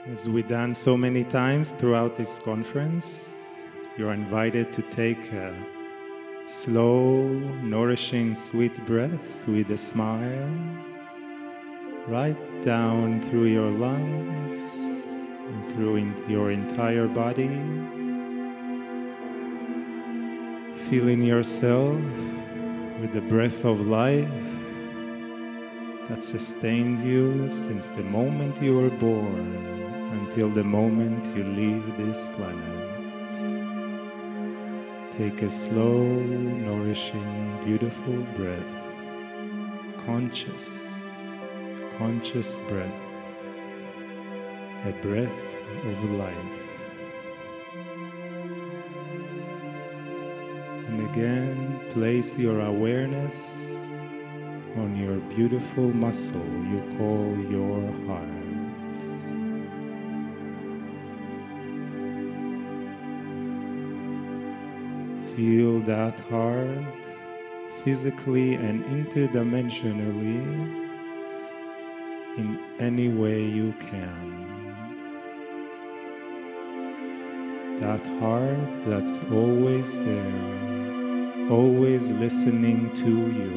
As we done so many times throughout this conference, you're invited to take a slow, nourishing, sweet breath with a smile right down through your lungs and through your entire body, feeling yourself with the breath of life that sustained you since the moment you were born until the moment you leave this planet. Take a slow, nourishing, beautiful breath, conscious breath, a breath of life. And again, place your awareness on your beautiful muscle you call your heart. Feel that heart physically and interdimensionally in any way you can. That heart that's always there, always listening to you,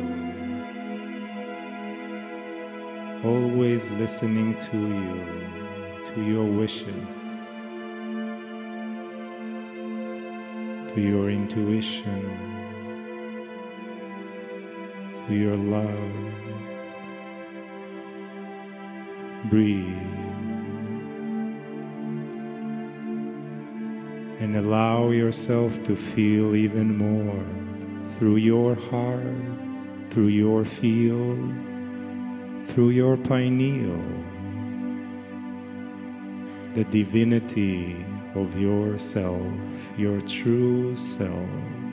always listening to you, to your wishes, to your intuition, to your love. Breathe and allow yourself to feel even more through your heart, through your field, through your pineal, the divinity of yourself, your true self,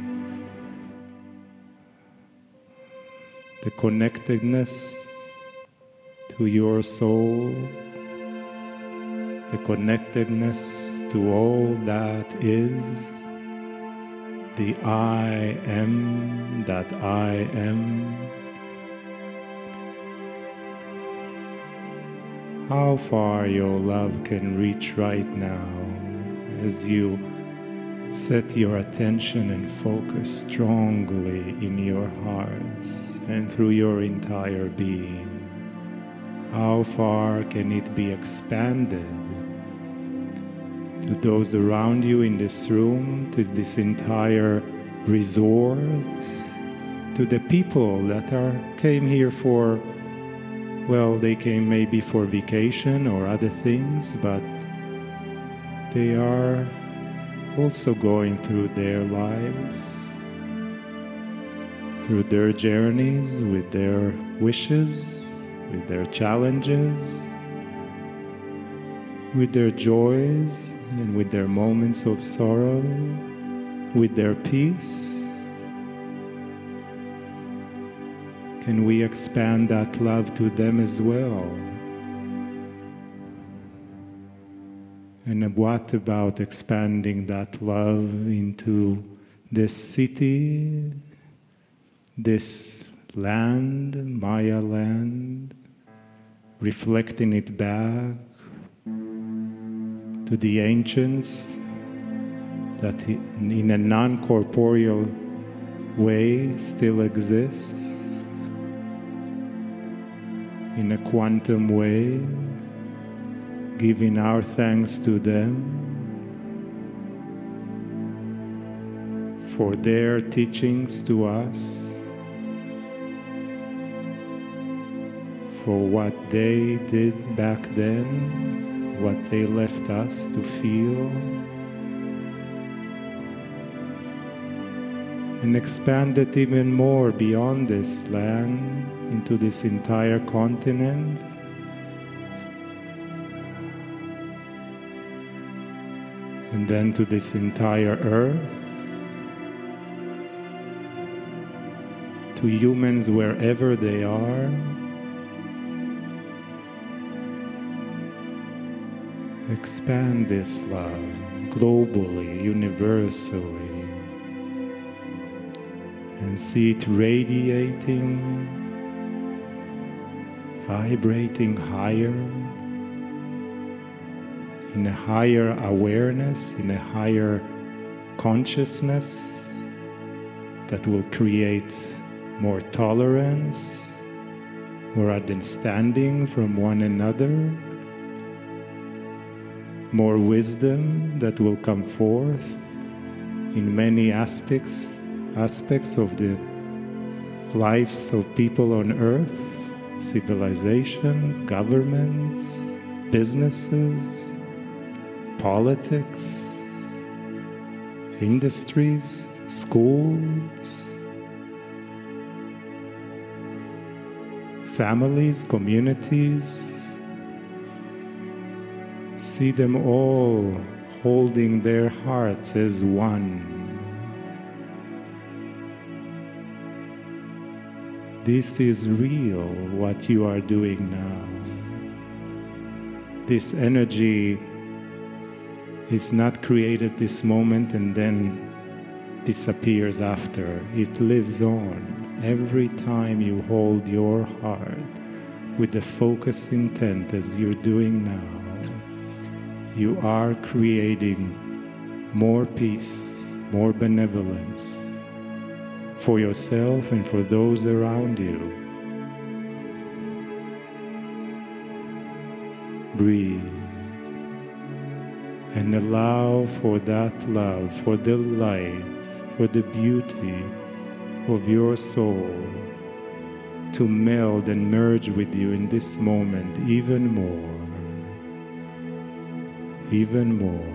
the connectedness to your soul, the connectedness to all that is, the I am that I am. How far your love can reach right now as you set your attention and focus strongly in your hearts and through your entire being. How far can it be expanded to those around you in this room, to this entire resort, to the people that came here for, well, they came maybe for vacation or other things, but they are also going through their lives, through their journeys, with their wishes, with their challenges, with their joys, and with their moments of sorrow, with their peace. Can we expand that love to them as well? And what about expanding that love into this city, this land, Maya land, reflecting it back to the ancients that in a non-corporeal way still exists, in a quantum way, giving our thanks to them for their teachings to us, for what they did back then, what they left us to feel, and expand it even more beyond this land into this entire continent, and then to this entire earth, to humans wherever they are. Expand this love globally, universally, and see it radiating, vibrating higher in a higher awareness, in a higher consciousness that will create more tolerance, more understanding from one another, more wisdom that will come forth in many aspects of the lives of people on earth, civilizations, governments, businesses, politics, industries, schools, families, communities. See them all holding their hearts as one. This is real, what you are doing now. This energy is not created this moment and then disappears after. It lives on every time you hold your heart with the focused intent as you're doing now. You are creating more peace, more benevolence for yourself and for those around you. Breathe and allow for that love, for the light, for the beauty of your soul to meld and merge with you in this moment even more. Even more.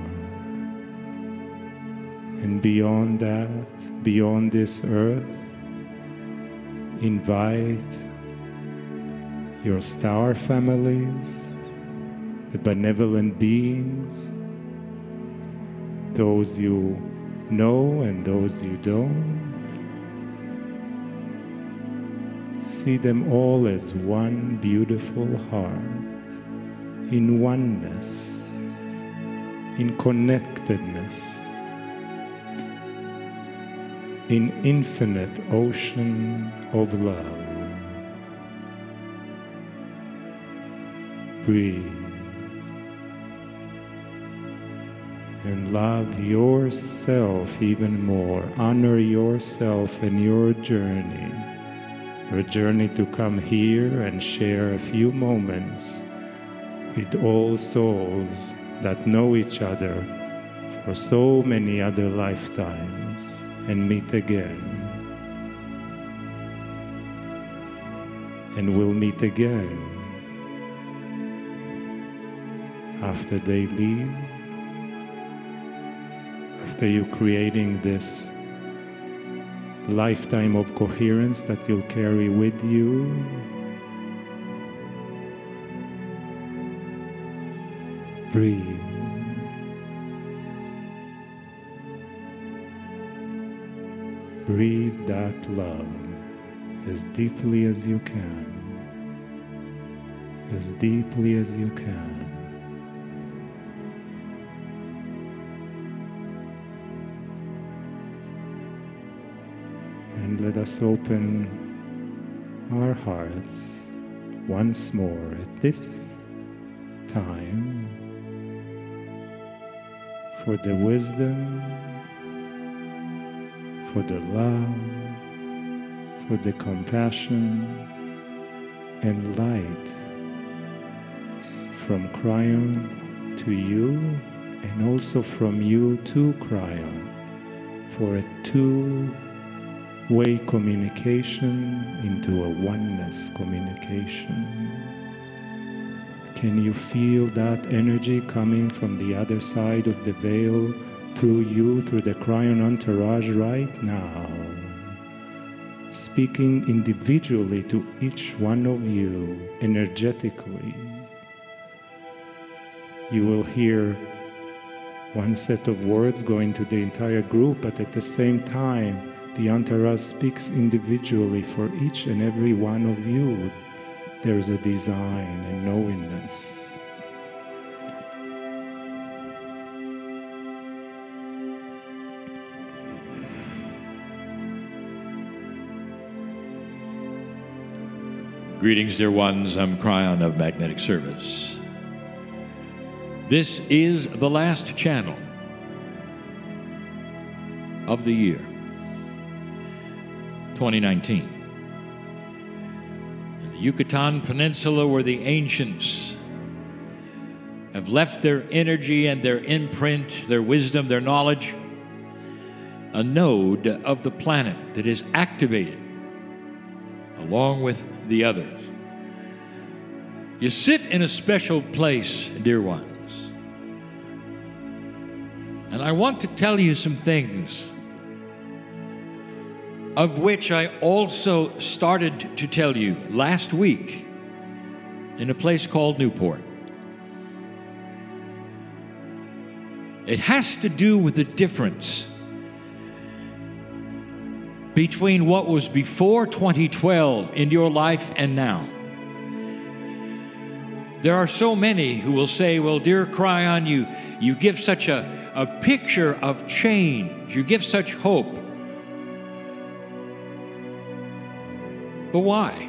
And beyond that, beyond this earth, invite your star families, the benevolent beings, those you know and those you don't. See them all as one beautiful heart, in oneness, in connectedness, in infinite ocean of love. Breathe and love yourself even more. Honor yourself and your journey to come here and share a few moments with all souls that know each other for so many other lifetimes and meet again. And we'll meet again after they leave, after you creating this lifetime of coherence that you'll carry with you. Breathe. Breathe that love as deeply as you can. As deeply as you can. And let us open our hearts once more at this time for the wisdom, for the love, for the compassion and light from Kryon to you, and also from you to Kryon, for a two-way communication into a oneness communication. Can you feel that energy coming from the other side of the veil through you, through the Kryon entourage right now? Speaking individually to each one of you energetically. You will hear one set of words going to the entire group, but at the same time, the entourage speaks individually for each and every one of you. There's a design and knowingness. Greetings, dear ones. I'm Kryon of Magnetic Service. This is the last channel of the year 2019. In the Yucatan Peninsula, where the ancients have left their energy and their imprint, their wisdom, their knowledge, a node of the planet that is activated along with the others. You sit in a special place, dear ones, and I want to tell you some things of which I also started to tell you last week in a place called Newport. It has to do with the difference between what was before 2012 in your life and now. There are so many who will say, well, dear Kryon, you give such a picture of change. You give such hope. But why?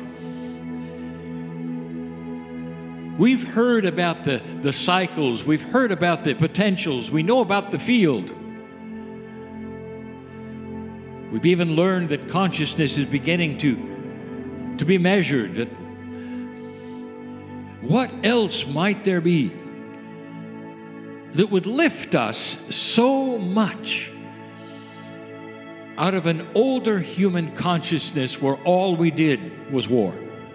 We've heard about the cycles. We've heard about the potentials. We know about the field. We've even learned that consciousness is beginning to be measured. What else might there be that would lift us so much out of an older human consciousness where all we did was war?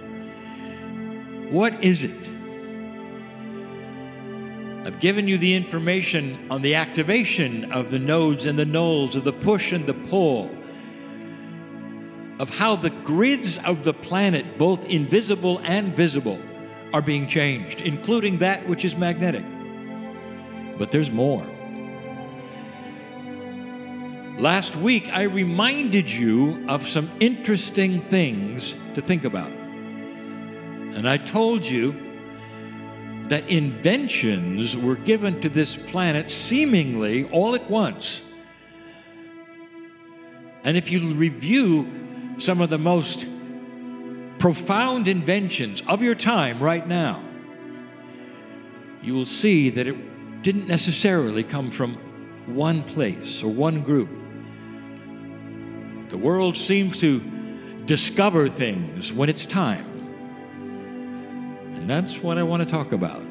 What is it? I've given you the information on the activation of the nodes and the nulls, of the push and the pull, of how the grids of the planet, both invisible and visible, are being changed, including that which is magnetic. But there's more. Last week, I reminded you of some interesting things to think about. And I told you that inventions were given to this planet seemingly all at once. And if you review some of the most profound inventions of your time right now, you will see that it didn't necessarily come from one place or one group. The world seems to discover things when it's time. And that's what I want to talk about.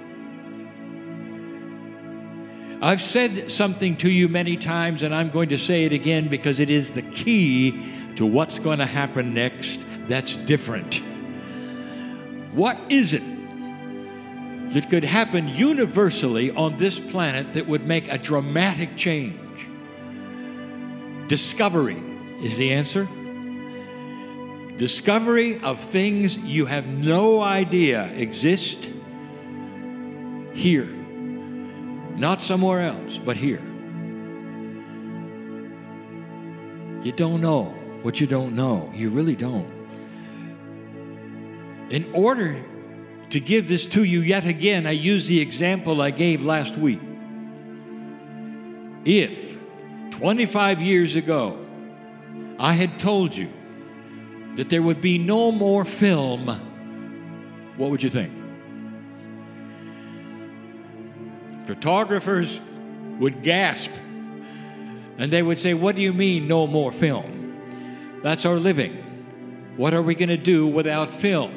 I've said something to you many times, and I'm going to say it again because it is the key to what's going to happen next that's different. What is it that could happen universally on this planet that would make a dramatic change? Discovery is the answer. Discovery of things you have no idea exist here. Not somewhere else, but here. You don't know what you don't know. You really don't. In order to give this to you yet again, I use the example I gave last week. If 25 years ago I had told you that there would be no more film, what would you think? Photographers would gasp, and they would say, what do you mean no more film? That's our living. What are we going to do without film?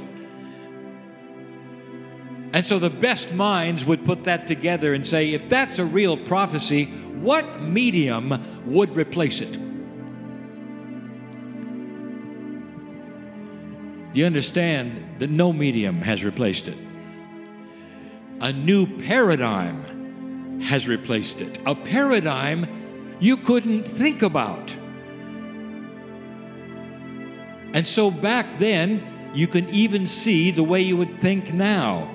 And so the best minds would put that together and say, if that's a real prophecy, what medium would replace it? Do you understand that no medium has replaced it? A new paradigm has replaced it. A paradigm you couldn't think about. And so back then, you can even see the way you would think now.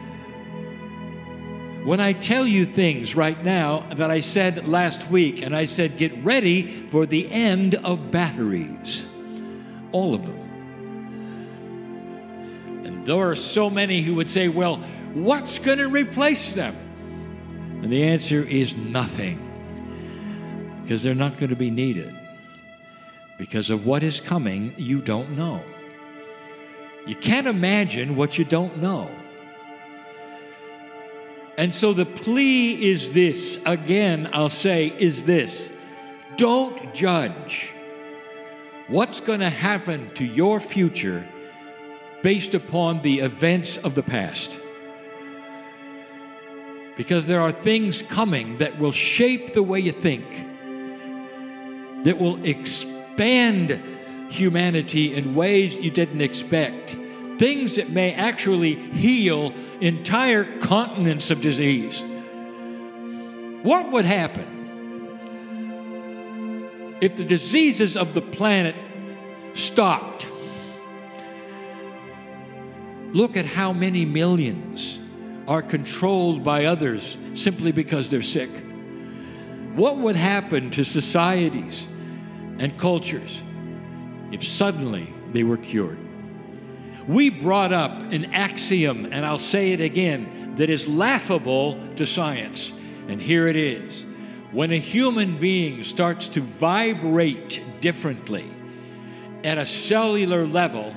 When I tell you things right now that I said last week, and I said, get ready for the end of batteries. All of them. And there are so many who would say, well, what's going to replace them? And the answer is nothing. Because they're not going to be needed. Because of what is coming, you don't know. You can't imagine what you don't know. And so the plea is this, again, I'll say, is this: don't judge what's going to happen to your future based upon the events of the past. Because there are things coming that will shape the way you think, that will expand humanity in ways you didn't expect. Things that may actually heal entire continents of disease. What would happen if the diseases of the planet stopped? Look at how many millions are controlled by others simply because they're sick. What would happen to societies and cultures if suddenly they were cured? We brought up an axiom, and I'll say it again, that is laughable to science. And here it is. When a human being starts to vibrate differently at a cellular level,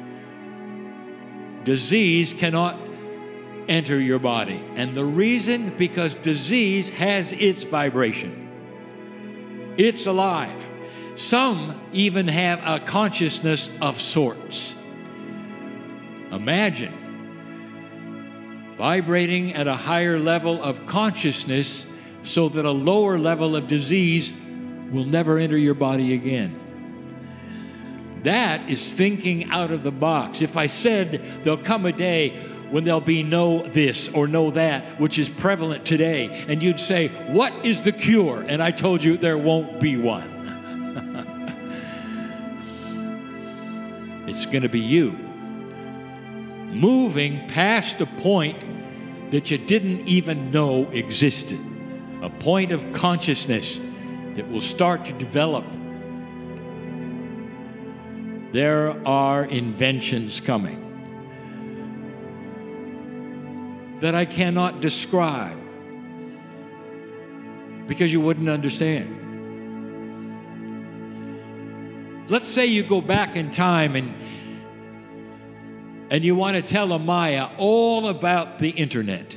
disease cannot enter your body. And the reason, because disease has its vibration. It's alive. Some even have a consciousness of sorts. Imagine vibrating at a higher level of consciousness so that a lower level of disease will never enter your body again. That is thinking out of the box. If I said there'll come a day when there'll be no this or no that, which is prevalent today, and you'd say, what is the cure? And I told you there won't be one. It's going to be you moving past a point that you didn't even know existed, a point of consciousness that will start to develop. There are inventions coming that I cannot describe because you wouldn't understand. Let's say you go back in time and you want to tell Amaya all about the internet.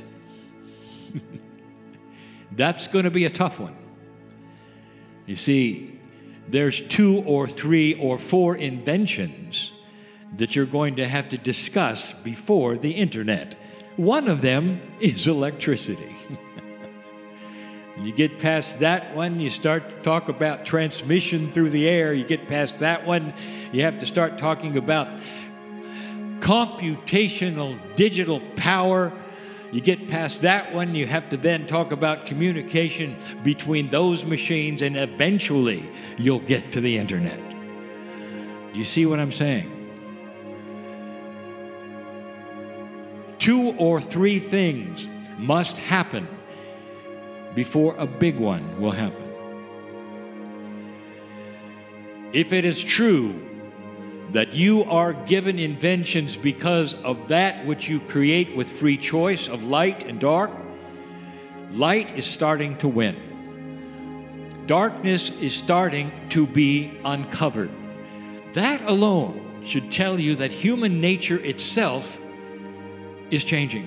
That's going to be a tough one. You see, there's 2 or 3 or 4 inventions that you're going to have to discuss before the internet. One of them is electricity. You get past that one, you start to talk about transmission through the air. You get past that one, you have to start talking about computational digital power. You get past that one, you have to then talk about communication between those machines, and eventually you'll get to the internet. Do you see what I'm saying? 2 or 3 things must happen before a big one will happen. If it is true that you are given inventions because of that which you create with free choice of light and dark, light is starting to win. Darkness is starting to be uncovered. That alone should tell you that human nature itself is changing.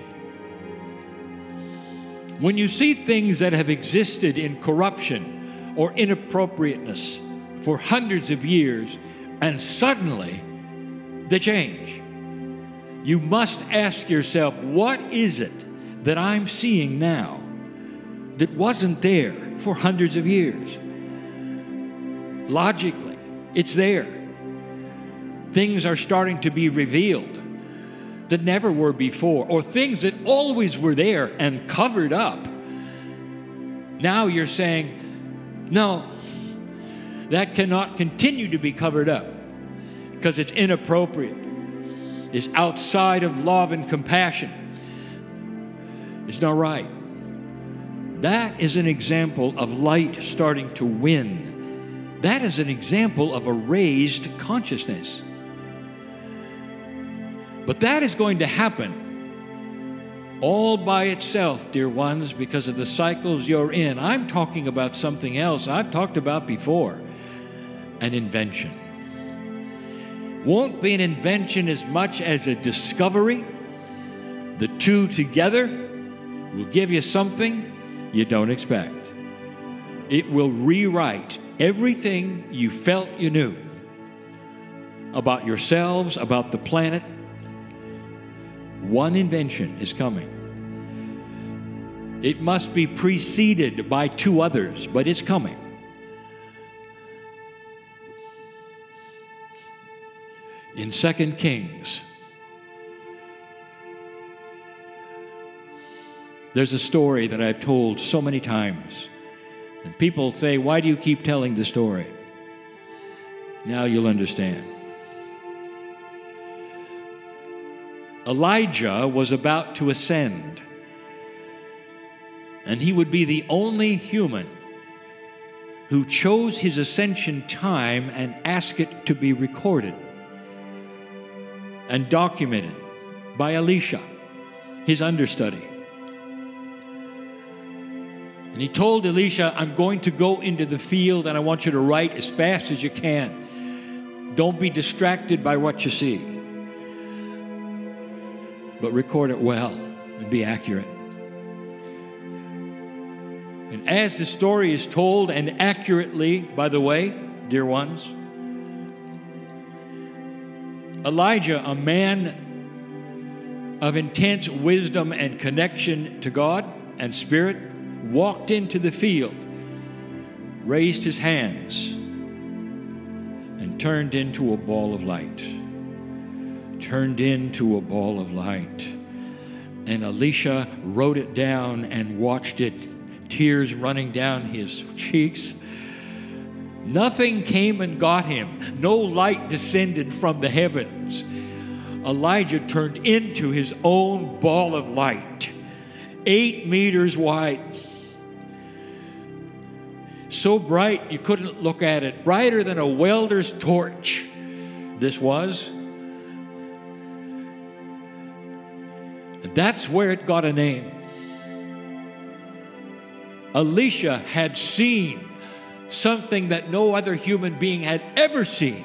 When you see things that have existed in corruption or inappropriateness for hundreds of years, and suddenly they change, you must ask yourself, what is it that I'm seeing now that wasn't there for hundreds of years? Logically, it's there. Things are starting to be revealed that never were before, or things that always were there and covered up. Now you're saying, no, that cannot continue to be covered up because it's inappropriate. It's outside of love and compassion. It's not right. That is an example of light starting to win. That is an example of a raised consciousness. But that is going to happen all by itself, dear ones, because of the cycles you're in. I'm talking about something else I've talked about before, an invention. Won't be an invention as much as a discovery. The two together will give you something you don't expect. It will rewrite everything you felt you knew about yourselves, about the planet. One invention is coming. It must be preceded by 2 others, but it's coming. In 2 Kings, there's a story that I've told so many times. And people say, why do you keep telling the story? Now you'll understand. Elijah was about to ascend, and he would be the only human who chose his ascension time and asked it to be recorded and documented by Elisha, his understudy. And he told Elisha, I'm going to go into the field and I want you to write as fast as you can. Don't be distracted by what you see, but record it well and be accurate. And as the story is told, and accurately, by the way, dear ones, Elijah, a man of intense wisdom and connection to God and Spirit, walked into the field, raised his hands, and turned into a ball of light. Turned into a ball of light. And Elisha wrote it down and watched it, tears running down his cheeks. Nothing came and got him. No light descended from the heavens. Elijah turned into his own ball of light, 8 meters wide. So bright you couldn't look at it. Brighter than a welder's torch, this was. And that's where it got a name. Elisha had seen something that no other human being had ever seen.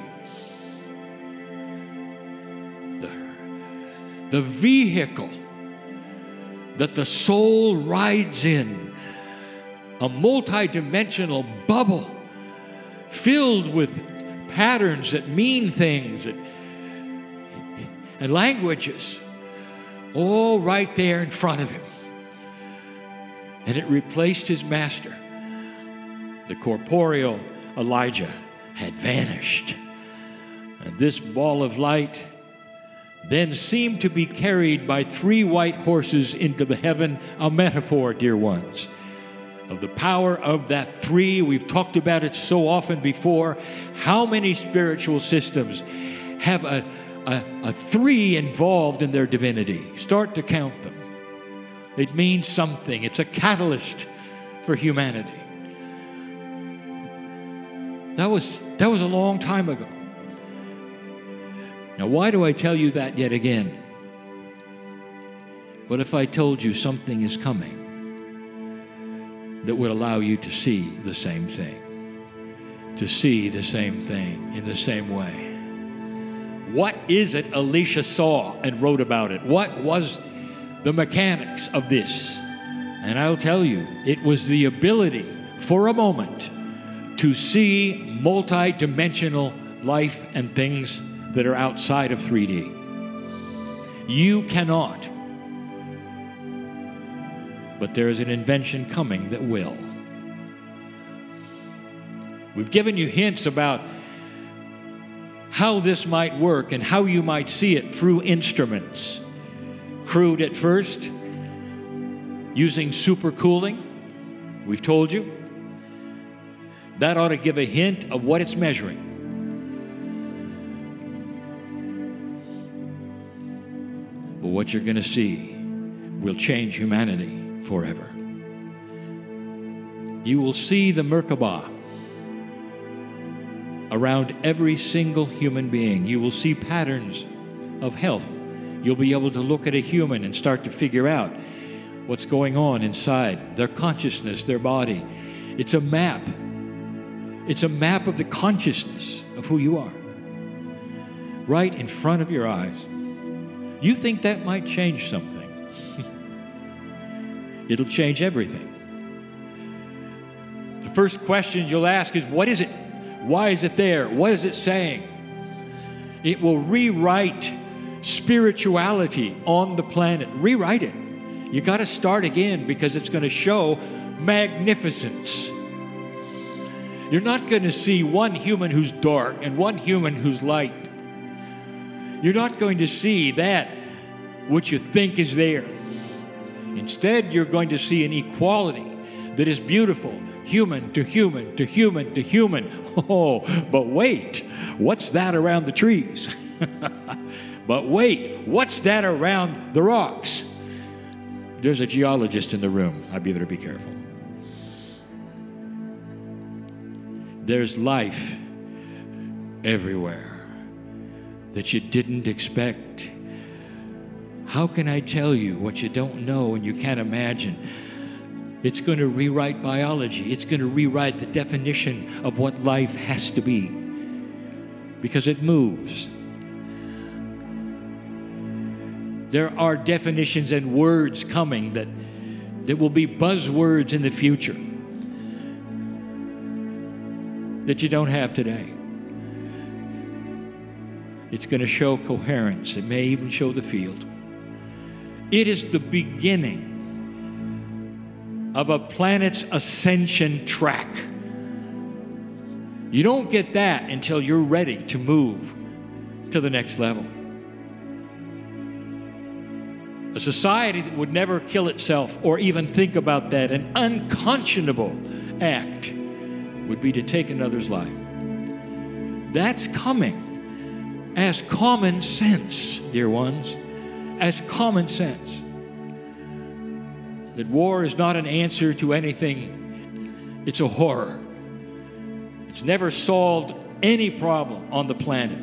The vehicle that the soul rides in, a multi-dimensional bubble filled with patterns that mean things and languages, all right there in front of him. And it replaced his master. The corporeal Elijah had vanished. And this ball of light then seemed to be carried by 3 white horses into the heaven, a metaphor, dear ones, of the power of that 3. We've talked about it so often before. How many spiritual systems have a 3 involved in their divinity? Start to count them. It means something. It's a catalyst for humanity. That was a long time ago. Now, why do I tell you that yet again? What if I told you something is coming that would allow you to see the same thing? To see the same thing in the same way. What is it Elisha saw and wrote about it? What was the mechanics of this? And I'll tell you, it was the ability for a moment to see multi-dimensional life and things that are outside of 3D. You cannot. But there is an invention coming that will. We've given you hints about how this might work and how you might see it through instruments. Crude at first, using supercooling. We've told you. That ought to give a hint of what it's measuring. But what you're going to see will change humanity forever. You will see the Merkabah around every single human being. You will see patterns of health. You'll be able to look at a human and start to figure out what's going on inside their consciousness, their body. It's a map. It's a map of the consciousness of who you are, right in front of your eyes. You think that might change something. it'll change everything. The first question you'll ask is, what is it? Why is it there? What is it saying? It will rewrite spirituality on the planet. Rewrite it. You got to start again, because it's going to show magnificence. You're not going to see one human who's dark and one human who's light. You're not going to see that which you think is there. Instead, you're going to see an equality that is beautiful, human to human to human to human. Oh, but wait, what's that around the trees? But wait, what's that around the rocks? There's a geologist in the room. I better be careful. There's life everywhere that you didn't expect. How can I tell you what you don't know and you can't imagine? It's going to rewrite biology. It's going to rewrite the definition of what life has to be, because it moves. There are definitions and words coming that will be buzzwords in the future that you don't have today. It's going to show coherence. It may even show the field. It is the beginning of a planet's ascension track. You don't get that until you're ready to move to the next level. A society that would never kill itself or even think about that, an unconscionable act, would be to take another's life. That's coming as common sense, dear ones, as common sense. That war is not an answer to anything. It's a horror. It's never solved any problem on the planet.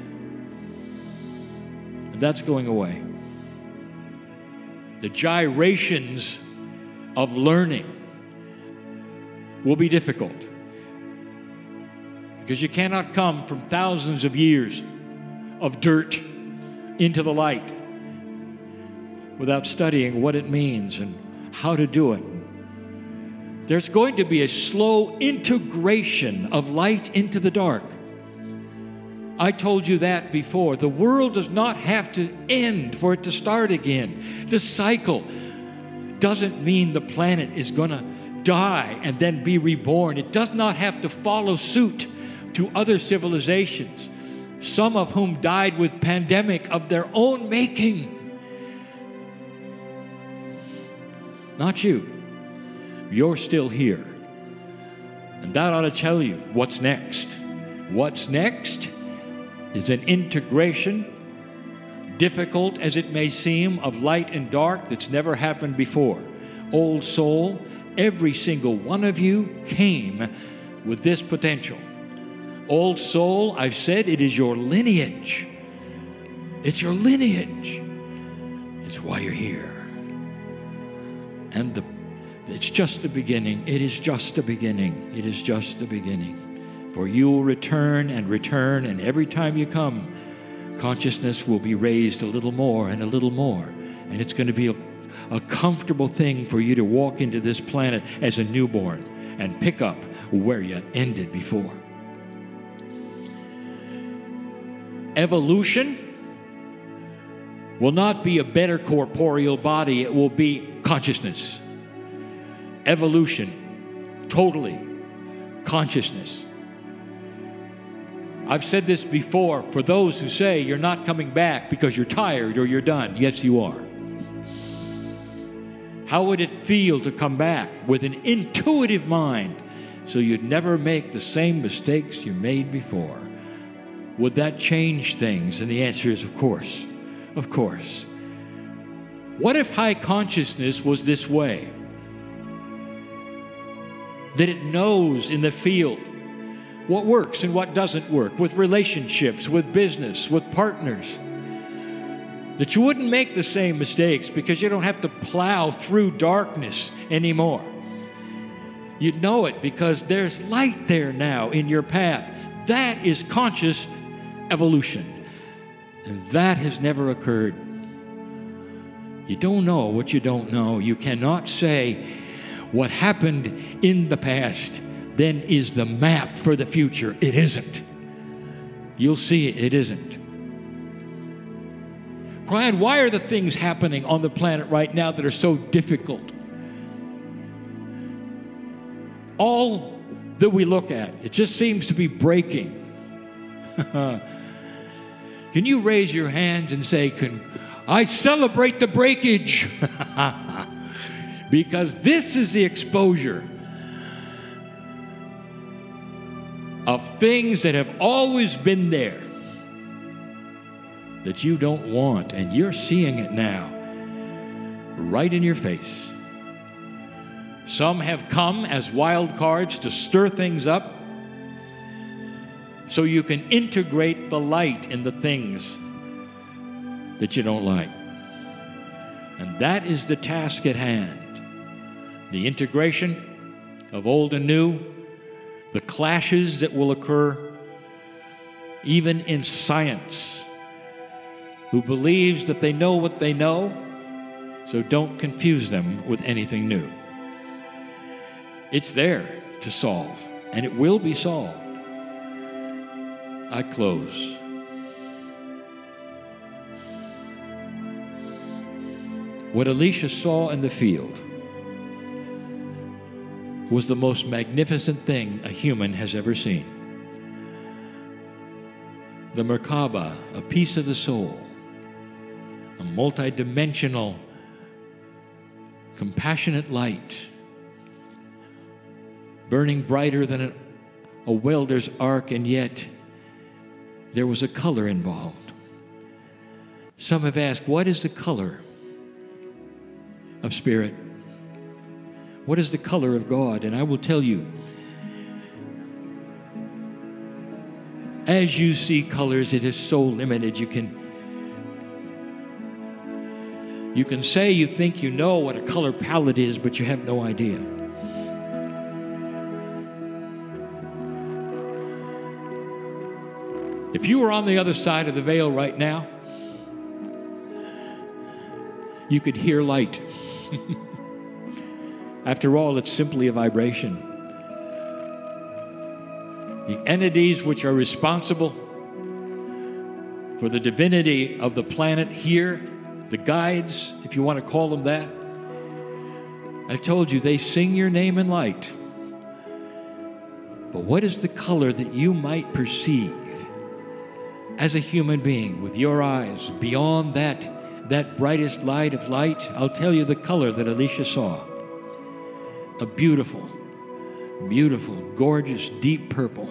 And that's going away. The gyrations of learning will be difficult, because you cannot come from thousands of years of dirt into the light without studying what it means and how to do it. There's going to be a slow integration of light into the dark. I told you that before. The world does not have to end for it to start again. The cycle doesn't mean the planet is going to die and then be reborn. It does not have to follow suit to other civilizations, some of whom died with pandemic of their own making. Not you. You're still here. And that ought to tell you what's next. What's next is an integration, difficult as it may seem, of light and dark that's never happened before. Old soul, every single one of you came with this potential. Old soul, I've said, it is your lineage. It's your lineage. It's why you're here. And it's just the beginning. It is just the beginning. It is just the beginning. For you will return and return, and every time you come, consciousness will be raised a little more and a little more. And it's going to be a comfortable thing for you to walk into this planet as a newborn and pick up where you ended before. Evolution will not be a better corporeal body. It will be consciousness. Evolution, totally consciousness. I've said this before, for those who say you're not coming back because you're tired or you're done. Yes, you are. How would it feel to come back with an intuitive mind so you'd never make the same mistakes you made before? Would that change things? And the answer is, of course. Of course. What if high consciousness was this way? That it knows in the field what works and what doesn't work, with relationships, with business, with partners. That you wouldn't make the same mistakes because you don't have to plow through darkness anymore. You'd know it because there's light there now in your path. That is conscious evolution. And that has never occurred You don't know what you don't know. You cannot say what happened in the past then is the map for the future. It isn't. You'll see it isn't. Brian, why are the things happening on the planet right now that are so difficult? All that we look at, it just seems to be breaking. Can you raise your hand and say, I celebrate the breakage? Because this is the exposure of things that have always been there that you don't want, and you're seeing it now right in your face. Some have come as wild cards to stir things up so you can integrate the light in the things that you don't like. And that is the task at hand. The integration of old and new, the clashes that will occur even in science, who believes that they know what they know, so don't confuse them with anything new. It's there to solve, and it will be solved. I close. What Elisha saw in the field was the most magnificent thing a human has ever seen. The Merkaba, a piece of the soul, a multidimensional, compassionate light, burning brighter than a welder's arc, and yet there was a color involved. Some have asked, what is the color of spirit? What is the color of God? And I will tell you, as you see colors, it is so limited. You can say you think you know what a color palette is, but you have no idea. If you were on the other side of the veil right now, you could hear light. After all, it's simply a vibration. The entities which are responsible for the divinity of the planet here, the guides, if you want to call them that, I told you, they sing your name in light. But what is the color that you might perceive as a human being with your eyes beyond that brightest light of light? I'll tell you the color that Elisha saw. A beautiful, beautiful, gorgeous, deep purple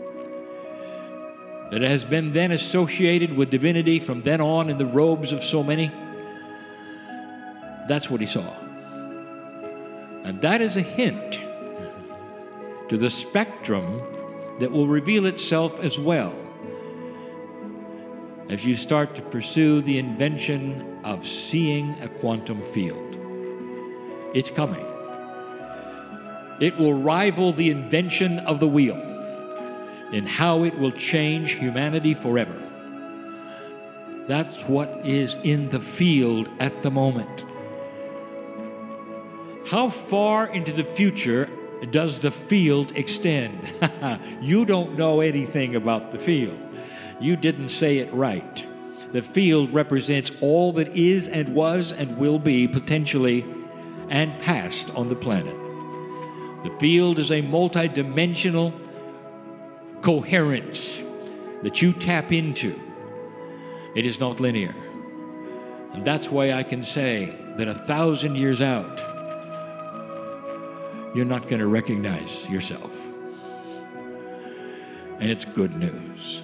that has been then associated with divinity from then on in the robes of so many. That's what he saw. And that is a hint to the spectrum that will reveal itself as well as you start to pursue the invention of seeing a quantum field. It's coming. It will rival the invention of the wheel in how it will change humanity forever. That's what is in the field at the moment. How far into the future does the field extend? You don't know anything about the field. You didn't say it right. The field represents all that is and was and will be potentially and past on the planet. The field is a multidimensional coherence that you tap into. It is not linear. And that's why I can say that 1,000 years out, you're not going to recognize yourself. And it's good news.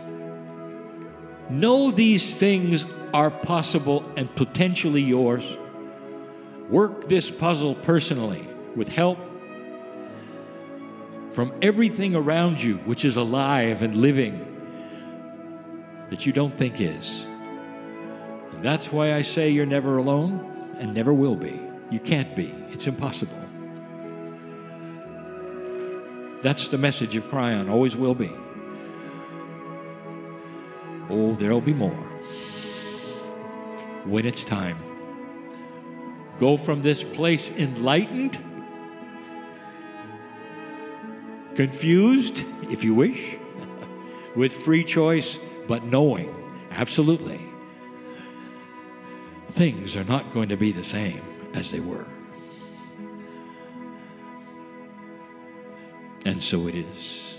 Know these things are possible and potentially yours. Work this puzzle personally with help from everything around you which is alive and living that you don't think is. And that's why I say you're never alone and never will be. You can't be. It's impossible. That's the message of Kryon, always will be. Oh, there'll be more when it's time. go from this place enlightened, confused, if you wish, with free choice, but knowing absolutely things are not going to be the same as they were. And so it is.